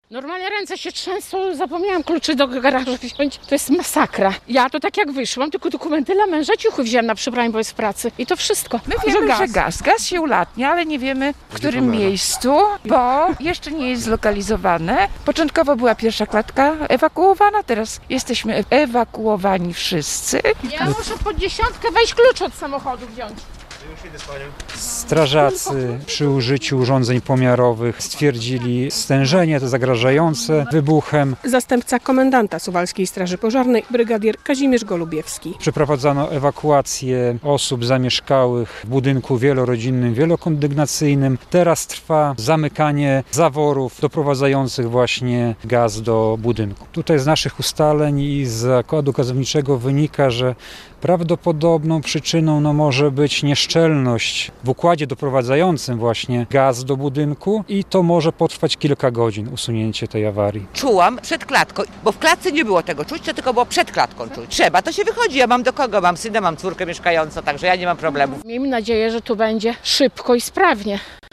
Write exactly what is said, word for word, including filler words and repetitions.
Normalnie ręce się trzęsą, zapomniałam kluczy do garażu wziąć. To jest masakra. Ja to tak jak wyszłam, tylko dokumenty dla męża, ciuchy wziąłem na przebranie, bo jest w pracy. I to wszystko. My wiemy, że gaz. Gaz się ulatnia, ale nie wiemy w którym miejscu, bo jeszcze nie jest zlokalizowane. Początkowo była pierwsza klatka ewakuowana, teraz jesteśmy ewakuowani wszyscy. Ja muszę pod dziesiątkę wejść klucz od samochodu wziąć. Strażacy przy użyciu urządzeń pomiarowych stwierdzili stężenie to zagrażające wybuchem. Zastępca komendanta Suwalskiej Straży Pożarnej, brygadier Kazimierz Golubiewski. Przeprowadzono ewakuację osób zamieszkałych w budynku wielorodzinnym, wielokondygnacyjnym. Teraz trwa zamykanie zaworów doprowadzających właśnie gaz do budynku. Tutaj z naszych ustaleń i z zakładu gazowniczego wynika, że prawdopodobną przyczyną no, może być nieszczelność w układzie doprowadzającym właśnie gaz do budynku i to może potrwać kilka godzin, usunięcie tej awarii. Czułam przed klatką, bo w klatce nie było tego czuć, to tylko było przed klatką czuć. Trzeba, to się wychodzi, ja mam do kogo, mam syna, mam córkę mieszkającą, także ja nie mam problemu. Miejmy nadzieję, że tu będzie szybko i sprawnie.